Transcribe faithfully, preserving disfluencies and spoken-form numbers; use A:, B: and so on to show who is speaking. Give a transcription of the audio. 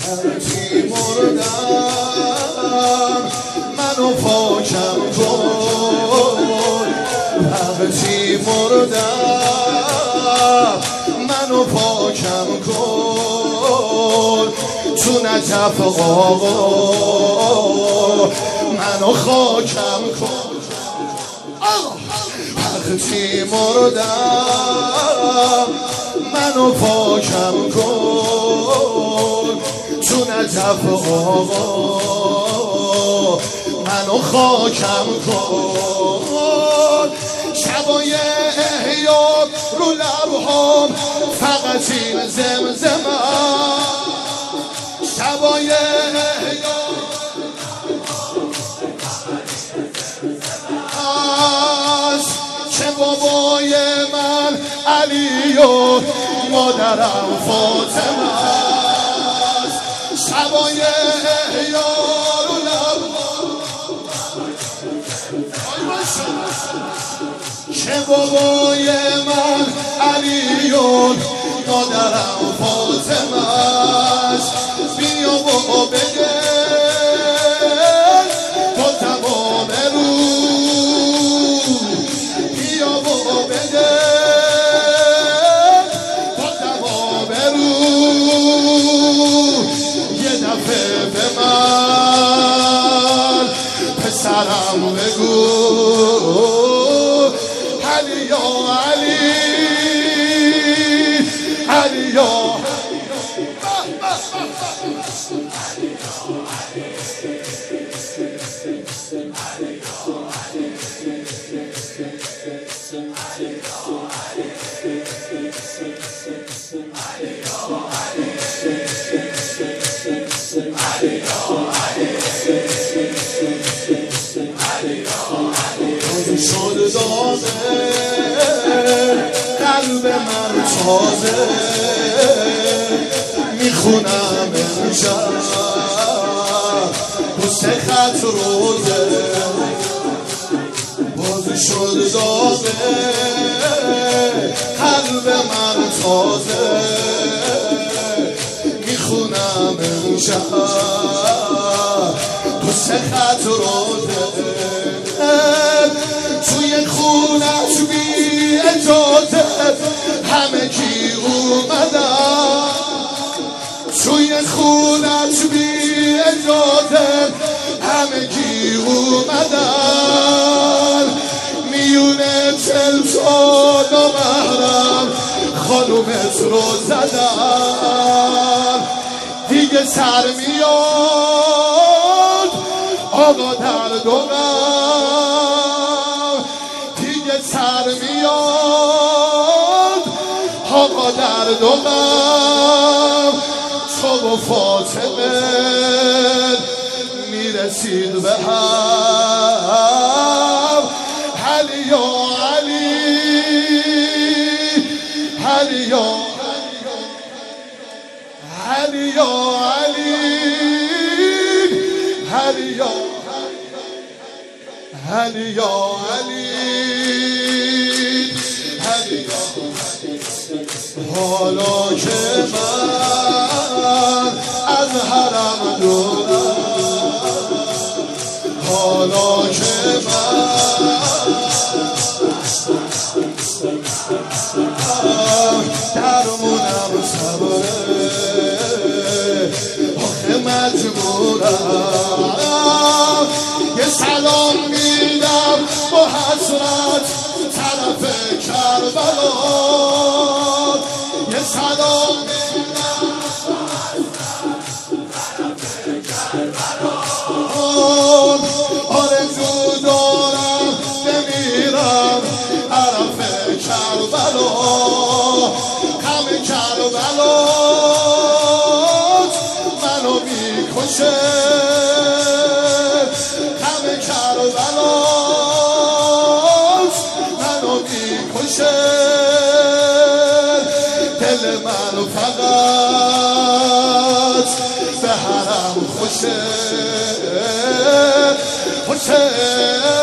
A: هرچی مردم منو پاکم کن، هرچی مردم منو پاکم کن، تو نجف آقا منو خاکم کن. هرچی مردم منو پاکم کن، تو نجف آقا منو خاکم کن. شبای احیا رو لبهام فقط این زمزمه، شبای احیا است که بابای من علی و مادرم فاطمه است. شبای احیا رو لبهام که بابای من علی و مادرم فاطمه است. بیا و بگه تو تمام روز، بیا و بگه تو تمام روز، یه دفعه به من پسرم بگو علی یا علی، علی یا شد داغه قلب من تازه، میخونم امشب تو سه خط روزه. باز شد داغه قلب من تازه، میخونم امشب تو سه خط روزه. توی خونش بی اجازه همه کی اومدن، توی خونش بی اجازه همه کی اومدن، میونه چلسان و محرم خانومت رو زدن. دیگه سر میاد آقا در دورم، دیگه سر میاد آقا در دورم. تو و فاطمه میرسید به هم، علی یا علی، علی یا علی یا علی، علی یا علی یا علی، علی یا حالا که من از حرم دورم، حالا که من درمونم صبره، آخه مجبورم یه سلام میدم با حسرت طرف کربلا، یه سلام میدم آرزو دارم بمیرم طرف کربلا، غم کربلات منو میکشه، غم کربلات منو میکشه. دل من فقط به حرم خوشه خوشه.